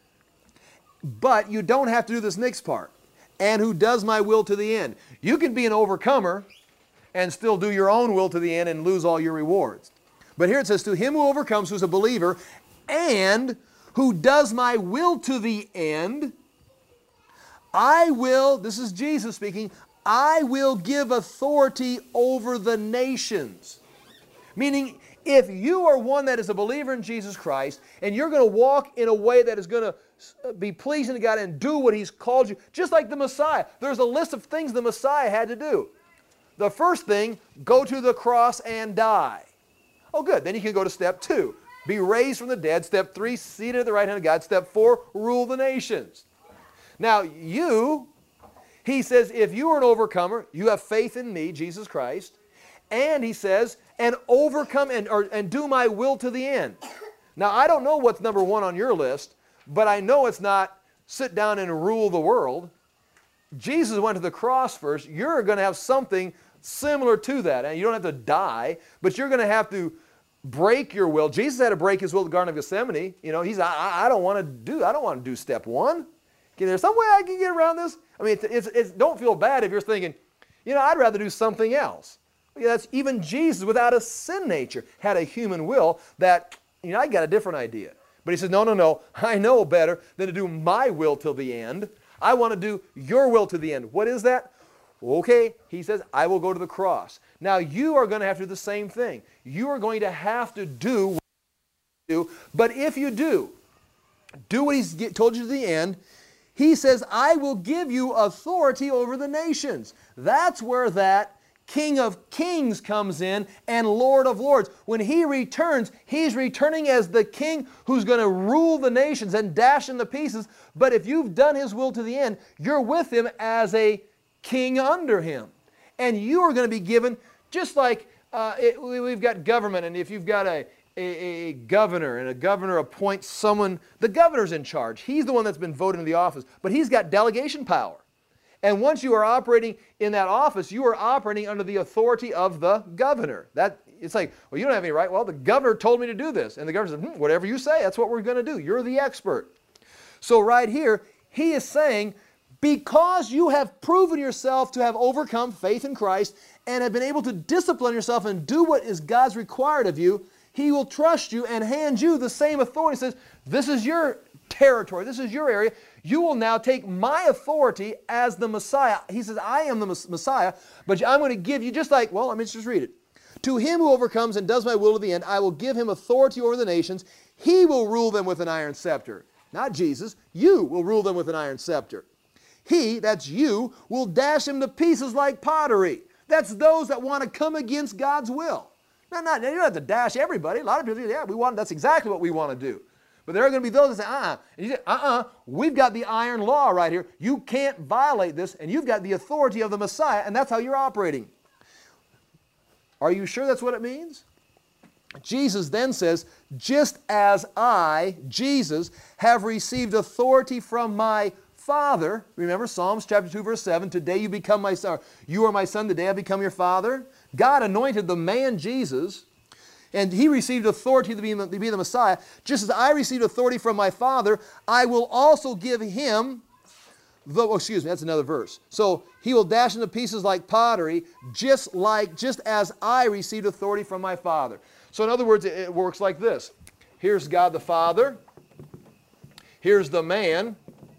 But you don't have to do this next part. And who does my will to the end. You can be an overcomer and still do your own will to the end and lose all your rewards. But here it says, to him who overcomes, who's a believer, and who does my will to the end, I will, this is Jesus speaking, I will give authority over the nations. Meaning, if you are one that is a believer in Jesus Christ, and you're going to walk in a way that is going to be pleasing to God and do what He's called you, just like the Messiah. There's a list of things the Messiah had to do. The first thing, go to the cross and die. Oh good, then you can go to step two. Be raised from the dead. Step three, seated at the right hand of God. Step four, rule the nations. Now you, he says, if you are an overcomer, you have faith in me, Jesus Christ, and he says, and overcome and, or, and do my will to the end. Now I don't know what's number one on your list, but I know it's not sit down and rule the world. Jesus went to the cross first. You're going to have something similar to that. And you don't have to die, but you're going to have to break your will. Jesus had to break his will at the Garden of Gethsemane. You know, he's, I, I don't want to do, I don't want to do step one. Is there some way I can get around this? I mean, it's, it's, it's, don't feel bad if you're thinking, you know, I'd rather do something else. Yeah, that's even Jesus, without a sin nature, had a human will that, you know, I got a different idea. But he says, no, no, no, I know better than to do my will till the end. I want to do your will to the end. What is that? Okay, he says, I will go to the cross. Now you are going to have to do the same thing. You are going to have to do what you do. But if you do, do what he's told you to the end, he says, I will give you authority over the nations. That's where that King of Kings comes in and Lord of Lords. When he returns, he's returning as the king who's going to rule the nations and dash them to pieces. But if you've done his will to the end, you're with him as a king under him. And you are going to be given, just like uh, it, we've got government, and if you've got a, a, a governor, and a governor appoints someone, the governor's in charge. He's the one that's been voted into the office, but he's got delegation power. And once you are operating in that office, you are operating under the authority of the governor. That, it's like, well, you don't have any right. Well, the governor told me to do this. And the governor says, hmm, whatever you say, that's what we're going to do. You're the expert. So right here, he is saying, because you have proven yourself to have overcome faith in Christ and have been able to discipline yourself and do what is God's required of you, he will trust you and hand you the same authority. He says, this is your territory. This is your area. You will now take my authority as the Messiah. He says, I am the Messiah, but I'm going to give you, just like, well, let me just read it. To him who overcomes and does my will to the end, I will give him authority over the nations. He will rule them with an iron scepter. Not Jesus. You will rule them with an iron scepter. He, that's you, will dash them to pieces like pottery. That's those that want to come against God's will. Now, not, you don't have to dash everybody. A lot of people say, yeah, we want, that's exactly what we want to do. But there are going to be those that say, uh-uh. And you say, uh-uh, we've got the iron law right here. You can't violate this, and you've got the authority of the Messiah, and that's how you're operating. Are you sure that's what it means? Jesus then says, just as I, Jesus, have received authority from my Father. Remember Psalms chapter two, verse seven, today you become my son. You are my son, today I become your father. God anointed the man Jesus, and he received authority to be, to be the Messiah. Just as I received authority from my Father, I will also give him, the, oh, excuse me, that's another verse. So he will dash into pieces like pottery, just like, just as I received authority from my Father. So in other words, it, it works like this. Here's God the Father. Here's the man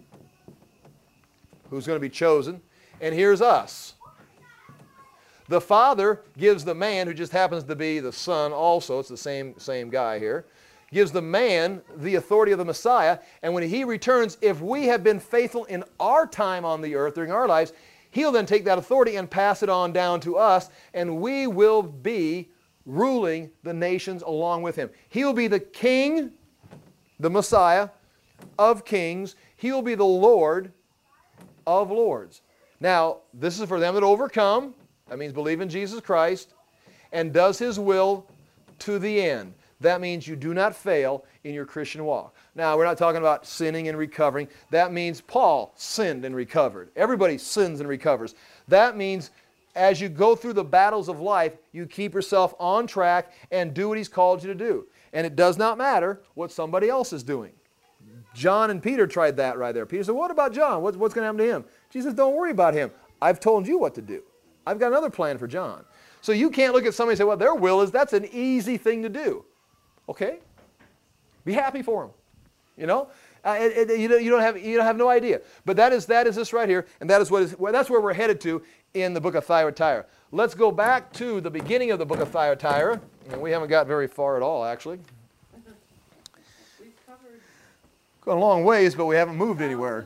who's going to be chosen. And here's us. The Father gives the man, who just happens to be the Son also, it's the same, same guy here, gives the man the authority of the Messiah, and when he returns, if we have been faithful in our time on the earth, during our lives, he'll then take that authority and pass it on down to us, and we will be ruling the nations along with him. He will be the King, the Messiah of kings. He will be the Lord of lords. Now, this is for them that overcome. That means believe in Jesus Christ and does his will to the end. That means you do not fail in your Christian walk. Now, we're not talking about sinning and recovering. That means Paul sinned and recovered. Everybody sins and recovers. That means as you go through the battles of life, you keep yourself on track and do what he's called you to do. And it does not matter what somebody else is doing. John and Peter tried that right there. Peter said, what about John? What's, what's going to happen to him? Jesus, don't worry about him. I've told you what to do. I've got another plan for John. So you can't look at somebody and say, well, their will is, that's an easy thing to do. Okay? Be happy for them. You know? Uh, it, it, you, don't, you, don't have, you don't have no idea. But that is, that is this right here, and that is what is, well, that's where we're headed to in the book of Thyatira. Let's go back to the beginning of the book of Thyatira. And we haven't got very far at all, actually. We've covered Gone a long ways, but we haven't moved anywhere.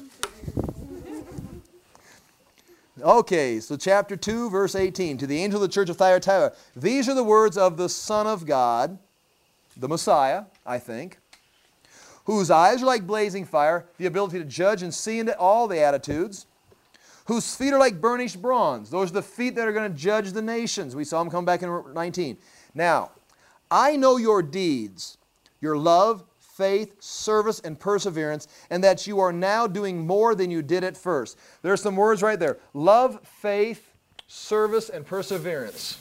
Okay, so chapter two, verse eighteen. To the angel of the church of Thyatira, these are the words of the Son of God, the Messiah, I think, whose eyes are like blazing fire, the ability to judge and see into all the attitudes, whose feet are like burnished bronze. Those are the feet that are going to judge the nations. We saw them come back in nineteen. Now, I know your deeds, your love, faith, service, and perseverance, and that you are now doing more than you did at first. There are some words right there. Love, faith, service, and perseverance.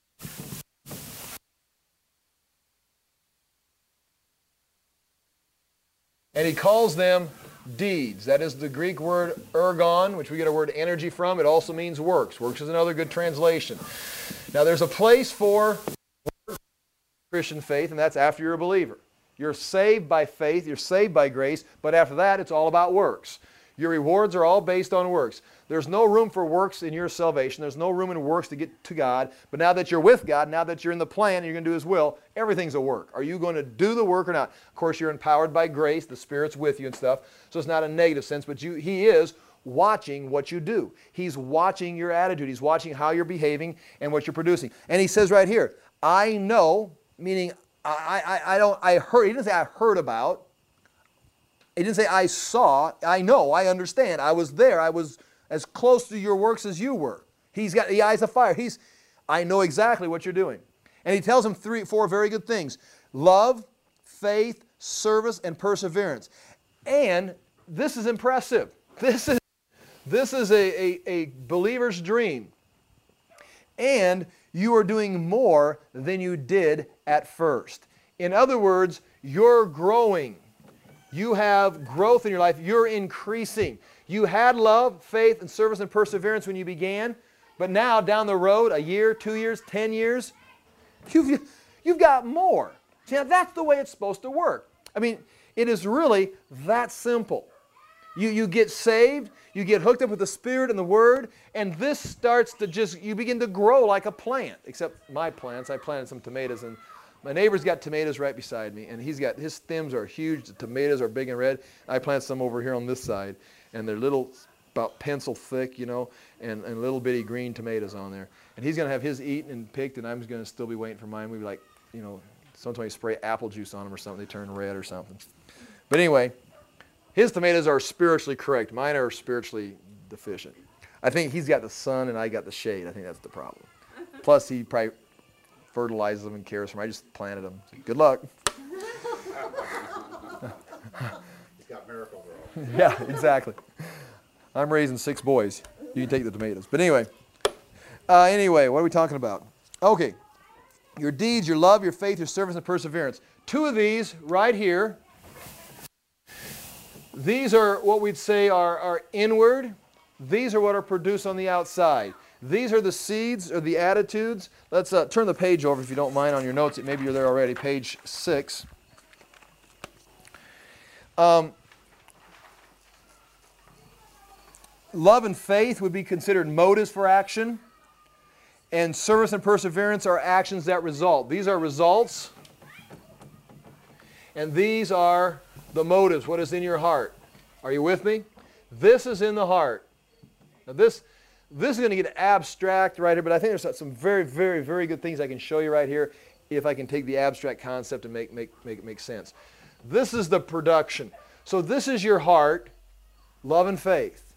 And he calls them deeds. That is the Greek word ergon, which we get our word energy from. It also means works. Works is another good translation. Now there's a place for Christian faith, and that's after you're a believer. You're saved by faith, you're saved by grace, but after that it's all about works. Your rewards are all based on works. There's no room for works in your salvation. There's no room in works to get to God. But now that you're with God, now that you're in the plan and you're going to do his will, everything's a work. Are you going to do the work or not? Of course, you're empowered by grace. The Spirit's with you and stuff. So it's not a negative sense, but you, he is watching what you do. He's watching your attitude. He's watching how you're behaving and what you're producing. And he says right here, I know, meaning I, I, I don't, I heard, he didn't say I heard about. He didn't say I saw. I know, I understand. I was there. I was as close to your works as you were. He's got the eyes of fire. He's, I know exactly what you're doing. And he tells him three, four very good things. Love, faith, service, and perseverance. And this is impressive. This is, this is a, a, a believer's dream. And you are doing more than you did at first. In other words, you're growing. You have growth in your life. You're increasing. You had love, faith, and service and perseverance when you began, but now down the road, a year, two years, ten years, you've, you've got more. See, now that's the way it's supposed to work. I mean, It is really that simple. You, you get saved, you get hooked up with the Spirit and the Word, and this starts to just, you begin to grow like a plant. Except my plants, I planted some tomatoes, and my neighbor's got tomatoes right beside me, and he's got, his stems are huge, the tomatoes are big and red. I planted some over here on this side, and they're little, about pencil thick, you know, and, and little bitty green tomatoes on there. And he's going to have his eaten and picked, and I'm going to still be waiting for mine. We'd be like, you know, sometimes you spray apple juice on them or something, they turn red or something. But anyway, his tomatoes are spiritually correct. Mine are spiritually deficient. I think he's got the sun and I got the shade. I think that's the problem. Plus, he probably fertilizes them and cares for them. I just planted them. So good luck. He's got miracle grow. Yeah, exactly. I'm raising six boys. You can take the tomatoes. But anyway, uh, anyway, what are we talking about? Okay, your deeds, your love, your faith, your service, and perseverance. Two of these right here. These are what we'd say are, are inward. These are what are produced on the outside. These are the seeds or the attitudes. Let's uh, turn the page over if you don't mind on your notes. Maybe you're there already. Page six. Um, love and faith would be considered motives for action. And service and perseverance are actions that result. These are results. And these are the motives, what is in your heart. Are you with me? This is in the heart. Now this, this is going to get abstract right here, but I think there's some very, very, very good things I can show you right here if I can take the abstract concept and make, make, make it make sense. This is the production. So this is your heart, love and faith.